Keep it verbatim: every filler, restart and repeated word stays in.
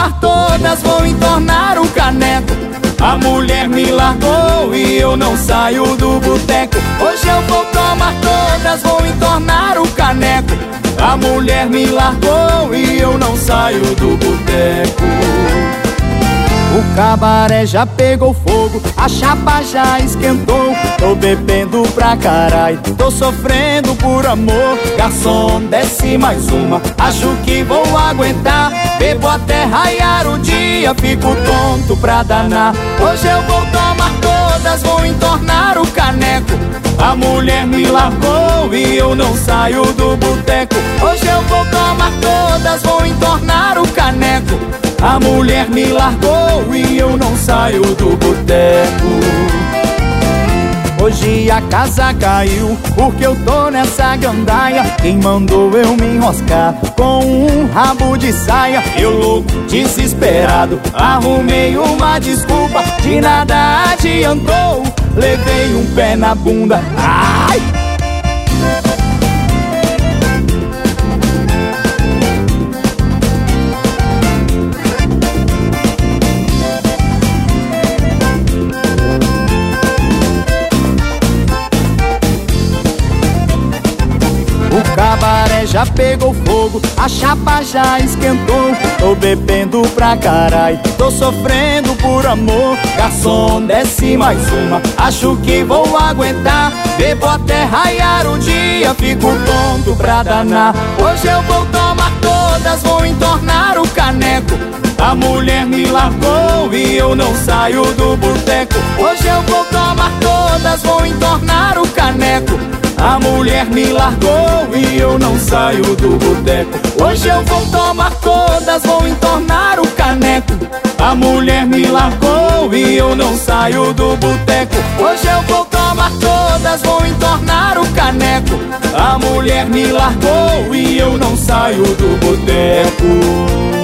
tomar todas, vou entornar o caneco. A mulher me largou e eu não saio do boteco. Hoje eu vou tomar todas, vou entornar o caneco. A mulher me largou e eu não saio do boteco. O cabaré já pegou fogo, a chapa já esquentou. Tô bebendo pra caralho, tô sofrendo por amor. Garçom, desce mais uma, acho que vou aguentar. Bebo até raiar o dia, fico tonto pra danar. Hoje eu vou tomar todas, vou entornar o caneco. A mulher me largou e eu não saio do boteco. Hoje eu vou tomar todas, vou entornar o caneco. A mulher me largou e eu não saio do boteco. Hoje a casa caiu porque eu tô nessa gandaia. Quem mandou eu me enroscar com um rabo de saia? Eu louco, desesperado, arrumei uma desculpa. De nada adiantou, levei um pé na bunda. Ai! O cabaré já pegou fogo, a chapa já esquentou. Tô bebendo pra caralho, tô sofrendo por amor. Garçom, desce mais uma, acho que vou aguentar. Bebo até raiar o dia, fico tonto pra danar. Hoje eu vou tomar todas, vou entornar o caneco. A mulher me largou e eu não saio do boteco. Hoje eu vou tomar todas, vou entornar o caneco. A mulher me largou e eu não saio do boteco. Hoje eu vou tomar todas, vou entornar o caneco. A mulher me largou e eu não saio do boteco. Hoje eu vou tomar todas, vou entornar o caneco. A mulher me largou e eu não saio do boteco.